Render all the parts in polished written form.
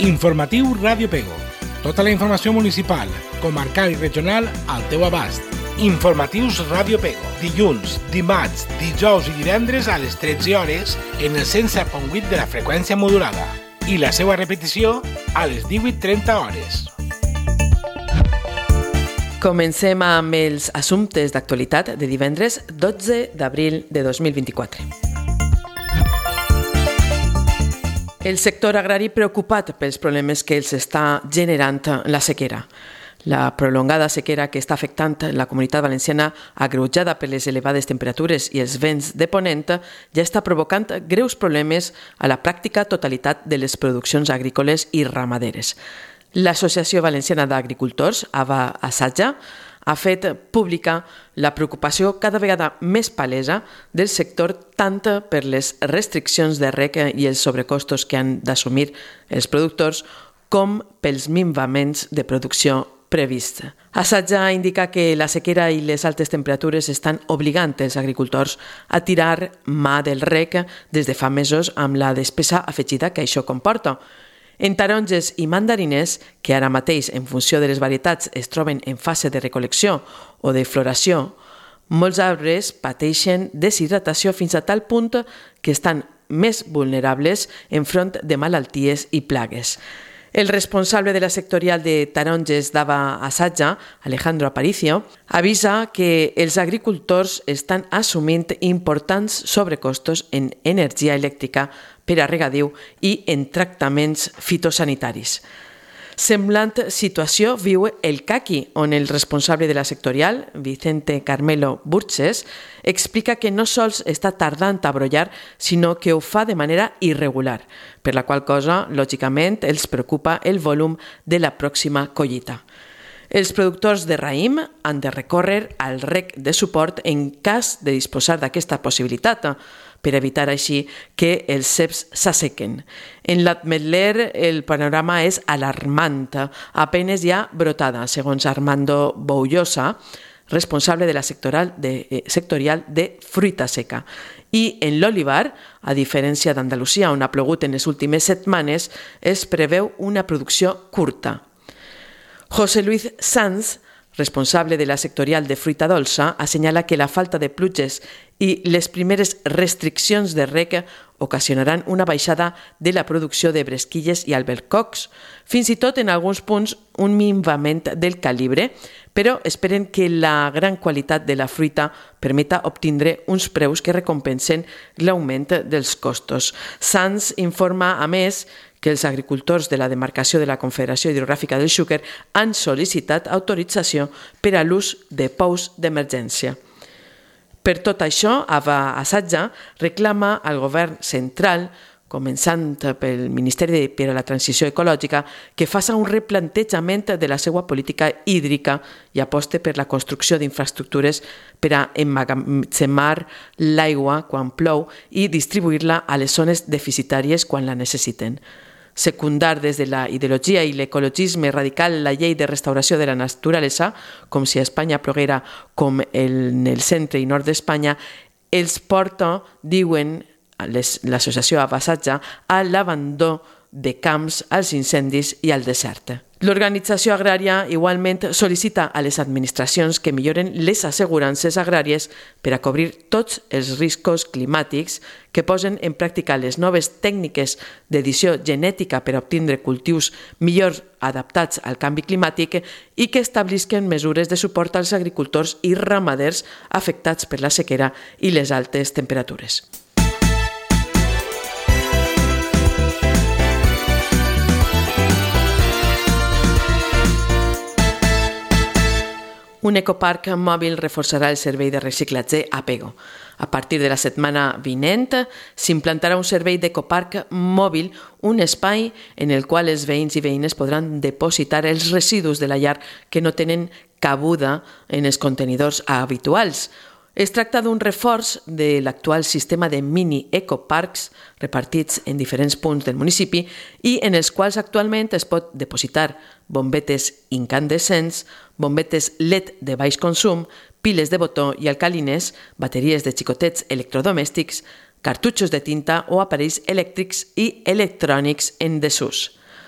Informatiu Ràdio Pego. Tota la informació municipal, comarcal i regional al teu abast. Informatius Ràdio Pego. Dilluns, dimarts, dijous i divendres a les 13 hores en el 107.8 de la freqüència modulada. I la seva repetició a les 18:30 hores. Comencem amb els assumptes d'actualitat de divendres 12 d'abril de 2024. El sector agrari preocupat pels problemes que els està generant la sequera. La prolongada sequera que està afectant la comunitat valenciana, agreujada per les elevades temperatures i els vents de ponent, ja està provocant greus problemes a la pràctica totalitat de les produccions agrícoles i ramaderes. L'Associació Valenciana d'Agricultors, ASAJA, ha fet pública la preocupació cada vegada més palesa del sector tant per les restriccions de reg i els sobrecostos que han d'assumir els productors com pels minvaments de producció previst. ASAJA indica que la sequera i les altes temperatures estan obligant els agricultors a tirar mà del reg des de fa mesos amb la despesa afegida que això comporta. En taronges i mandarines, que ara mateix, en funció de les varietats, es troben en fase de recol·lecció o de floració, molts arbres pateixen deshidratació fins a tal punt que estan més vulnerables enfront de malalties i plagues. El responsable de la sectorial de taronges d'Ava ASAJA, Alejandro Aparicio, avisa que els agricultors estan assumint importants sobrecostos en energia elèctrica per a regadiu i en tractaments fitosanitaris. Semblant situació viu el Caqui, on el responsable de la sectorial, Vicente Carmelo Burches, explica que no sols està tardant a brollar, sinó que ho fa de manera irregular, per la qual cosa, lògicament, els preocupa el volum de la pròxima collita. Els productors de raïm han de recórrer al reg de suport en cas de disposar d'aquesta possibilitat, per evitar així que els ceps s'assequen. En l'Ametller el panorama és alarmant. Apenes hi ha brotada, segons Armando Boullosa, responsable de la sectorial de fruita seca. I en l'olivar, a diferència d'Andalusia, on ha plogut en les últimes setmanes, es preveu una producció curta. José Luis Sanz, responsable de la sectorial de fruita dolça, assenyala que la falta de pluges i les primeres restriccions de reg ocasionaran una baixada de la producció de bresquilles i albercocs, fins i tot en alguns punts un minvament del calibre, però esperen que la gran qualitat de la fruita permeta obtindre uns preus que recompensen l'augment dels costos. Sanz informa, a més, que els agricultors de la demarcació de la Confederació Hidrogràfica del Xúquer han sol·licitat autorització per a l'ús de pous d'emergència. Per tot això, ASAJA reclama al govern central, començant pel Ministeri per a la Transició Ecològica, que faça un replantejament de la seva política hídrica i aposte per la construcció d'infraestructures per a emmagatzemar l'aigua quan plou i distribuir-la a les zones deficitàries quan la necessiten. Secundar des de la ideologia i l'ecologisme radical la llei de restauració de la naturalesa, com si a Espanya ploguera com en el centre i nord d'Espanya, els porta, diuen l'associació ASAJA, a l'abandó de camps, als incendis i al desert. L'organització agrària igualment sol·licita a les administracions que milloren les assegurances agràries per a cobrir tots els riscos climàtics, que posen en pràctica les noves tècniques d'edició genètica per a obtindre cultius millor adaptats al canvi climàtic i que establisquen mesures de suport als agricultors i ramaders afectats per la sequera i les altes temperatures. Un ecoparc mòbil reforçarà el servei de reciclatge a Pego. A partir de la setmana vinent s'implantarà un servei d'ecoparc mòbil, un espai en el qual els veïns i veïnes podran depositar els residus de la llar que no tenen cabuda en els contenidors habituals. Es tracta d'un reforç de l'actual sistema de mini-ecoparcs repartits en diferents punts del municipi i en els quals actualment es pot depositar bombetes incandescents, bombetes LED de baix consum, piles de botó i alcalines, bateries de xicotets electrodomèstics, cartutxos de tinta o aparells elèctrics i electrònics en desús.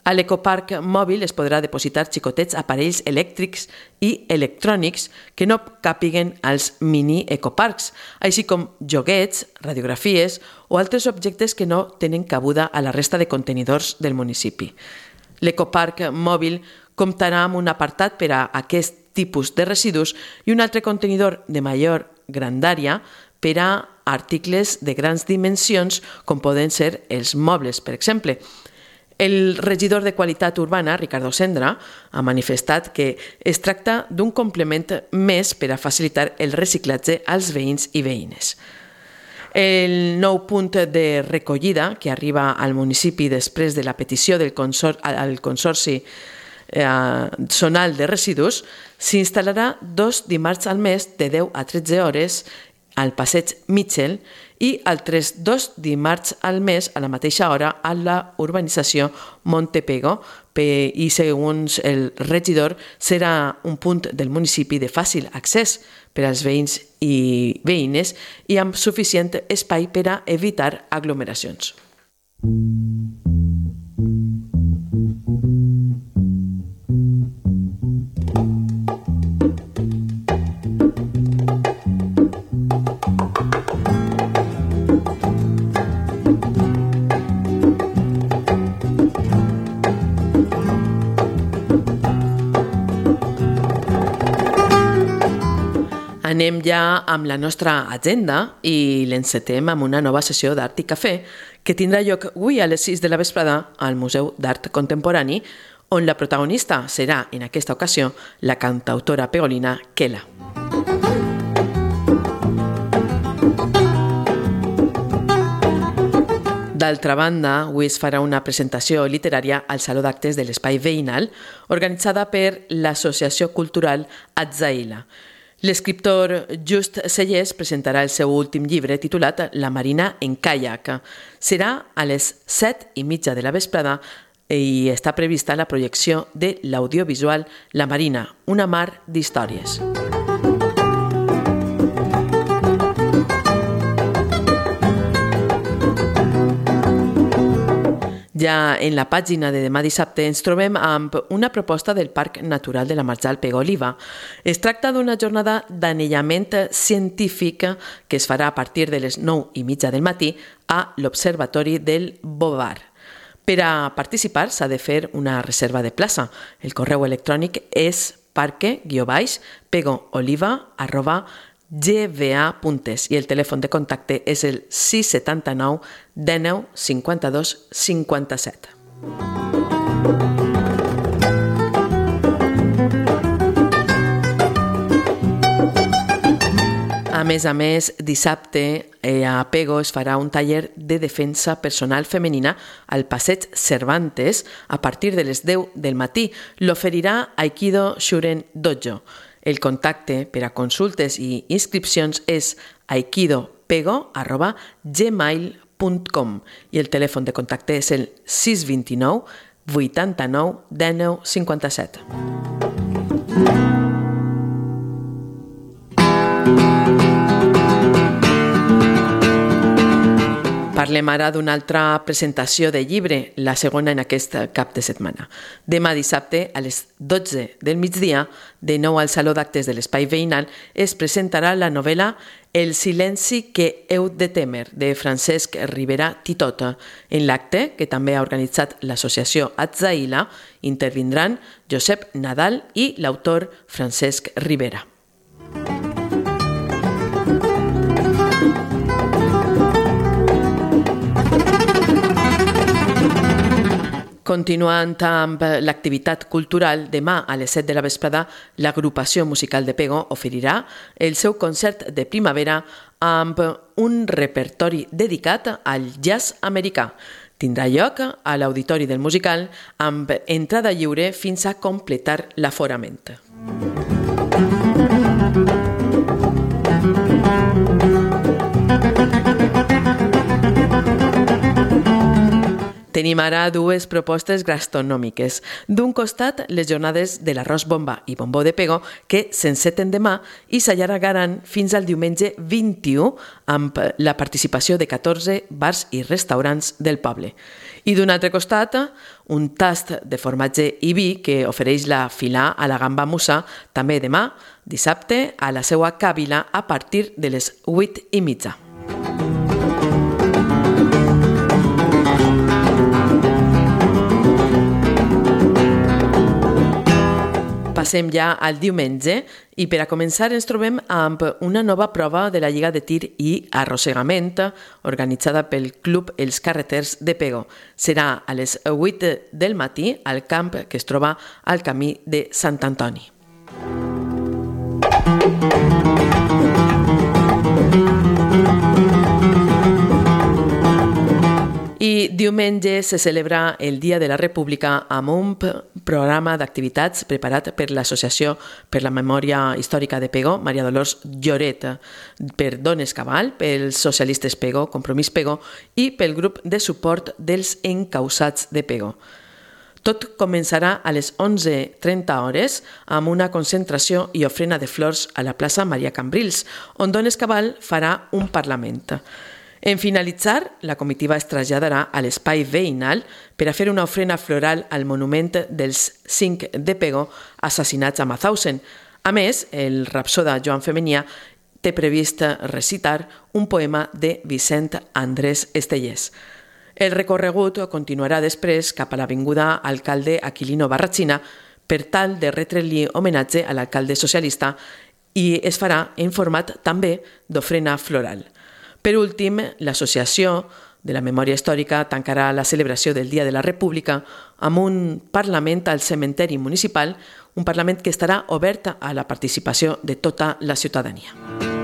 A l'ecoparc mòbil es podrà depositar xicotets aparells elèctrics i electrònics que no càpiguen als mini-ecoparcs, així com joguets, radiografies o altres objectes que no tenen cabuda a la resta de contenidors del municipi. L'ecoparc mòbil comptarà amb un apartat per a aquest tipus de residus i un altre contenidor de major grandària per a articles de grans dimensions com poden ser els mobles, per exemple. El regidor de Qualitat Urbana, Ricardo Sendra, ha manifestat que es tracta d'un complement més per a facilitar el reciclatge als veïns i veïnes. El nou punt de recollida, que arriba al municipi després de la petició del Consorci Zonal de Residus, s'instal·larà 2 dimarts al mes de 10 a 13 hores al passeig Mitchell i altres 2 dimarts al mes a la mateixa hora a la urbanització Montepego i, segons el regidor, serà un punt del municipi de fàcil accés per als veïns i veïnes i amb suficient espai per a evitar aglomeracions. Anem ja amb la nostra agenda i l'encetem amb una nova sessió d'Art i Cafè que tindrà lloc avui a les 6 de la vesprada al Museu d'Art Contemporani, on la protagonista serà, en aquesta ocasió, la cantautora pegolina Kela. D'altra banda, avui es farà una presentació literària al Saló d'Actes de l'Espai Veïnal, organitzada per l'Associació Cultural Atzaïla. L'escriptor Just Sellers presentarà el seu últim llibre titulat La Marina en caiac. Serà a les 7:30 de la vesprada i està prevista la projecció de l'audiovisual La Marina, una mar d'històries. Ja en la pàgina de demà dissabte ens trobem amb una proposta del Parc Natural de la Marjal Pego-Oliva. Es tracta d'una jornada d'anellament científic que es farà a partir de les 9:30 del matí a l'Observatori del Bovar. Per a participar s'ha de fer una reserva de plaça. El correu electrònic és parque-baix-pego-oliva@gva.es i el telèfon de contacte és el 679 19 52 57. A més, dissabte a Pego es farà un taller de defensa personal femenina al passeig Cervantes a partir de les 10 del matí. L'oferirà Aikido Shuren Dojo. El contacte per a consultes i inscripcions és aikidopego@gmail.com i el telèfon de contacte és el 629 89 19 57. Parlem ara d'una altra presentació de llibre, la segona en aquest cap de setmana. Demà dissabte, a les 12 del migdia, de nou al Saló d'Actes de l'Espai Veïnal, es presentarà la novel·la El silenci que heu de témer, de Francesc Ribera Titota. En l'acte, que també ha organitzat l'associació Atzaïla, intervindran Josep Nadal i l'autor Francesc Ribera. Continuant amb l'activitat cultural, demà a les 7 de la vesprada, l'agrupació musical de Pego oferirà el seu concert de primavera amb un repertori dedicat al jazz americà. Tindrà lloc a l'Auditori del Musical amb entrada lliure fins a completar l'aforament. Tenim ara dues propostes gastronòmiques. D'un costat, les jornades de l'arròs bomba i bombó de pego, que s'enceten demà i s'allargaran fins al diumenge 21 amb la participació de 14 bars i restaurants del poble. I d'un altre costat, un tast de formatge i vi que ofereix la Filà a la Gamba Mussà també demà, dissabte, a la seva càvila a partir de les 8:30. Passem ja al diumenge i per a començar ens trobem amb una nova prova de la Lliga de Tir i Arrossegament organitzada pel Club Els Carreters de Pego. Serà a les 8 del matí al camp que es troba al camí de Sant Antoni. I diumenge se celebra el Dia de la República amb un programa d'activitats preparat per l'Associació per la Memòria Històrica de Pego, Maria Dolors Lloret, per Dones Cabal, pels Socialistes Pego, Compromís Pego i pel grup de suport dels encausats de Pego. Tot començarà a les 11:30 hores amb una concentració i ofrena de flors a la plaça Maria Cambrils, on Dones Cabal farà un parlament. En finalitzar, la comitiva es traslladarà a l'espai veïnal per a fer una ofrena floral al monument dels 5 de Pego assassinats a Mauthausen. A més, el rapsoda Joan Femenia té previst recitar un poema de Vicent Andrés Estellés. El recorregut continuarà després cap a l'avinguda Alcalde Aquilino Barrachina per tal de retre-li homenatge a l'alcalde socialista i es farà en format també d'ofrena floral. Per últim, l'Associació de la Memòria Històrica tancarà la celebració del Dia de la República amb un Parlament al cementeri municipal, un Parlament que estarà obert a la participació de tota la ciutadania.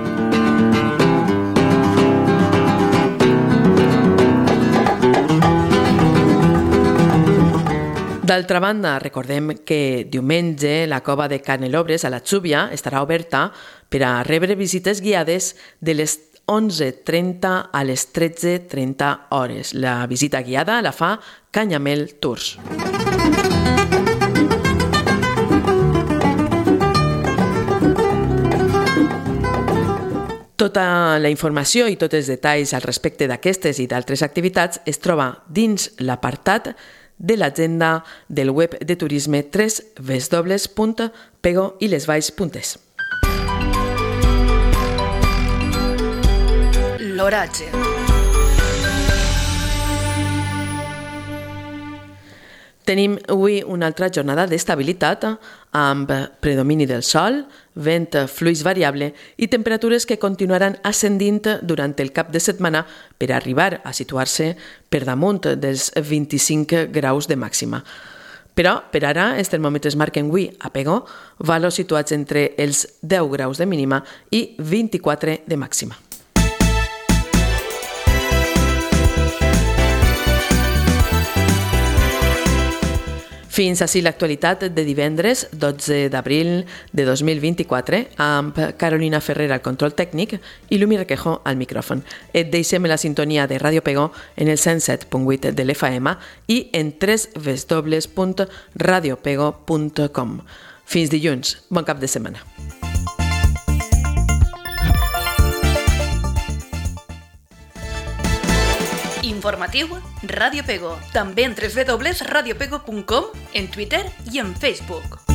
D'altra banda, recordem que diumenge la cova de Canelobres a la Xúbia estarà oberta per a rebre visites guiades de les 11:30 a les 13:30 hores. La visita guiada la fa Canyamel Tours. Tota la informació i tots els detalls al respecte d'aquestes i d'altres activitats es troba dins l'apartat de l'agenda del web de turisme www.pegoilesvalls.es. L'oratge. Tenim avui una altra jornada d'estabilitat amb predomini del sol, vent fluix variable i temperatures que continuaran ascendint durant el cap de setmana per arribar a situar-se per damunt dels 25 graus de màxima. Però, per ara, els termòmetres marquen avui a Pego valors situats entre els 10 graus de mínima i 24 de màxima. Fins ací l'actualitat de divendres 12 d'abril de 2024 amb Carolina Ferrer al control tècnic i Lumi Requejo al micròfon. Et deixem la sintonia de Ràdio Pego en el 107.8 de l'FM i en www.radiopego.com. Fins dilluns. Bon cap de setmana. Informatiu Ràdio Pego. També en www.radiopego.com, en Twitter i en Facebook.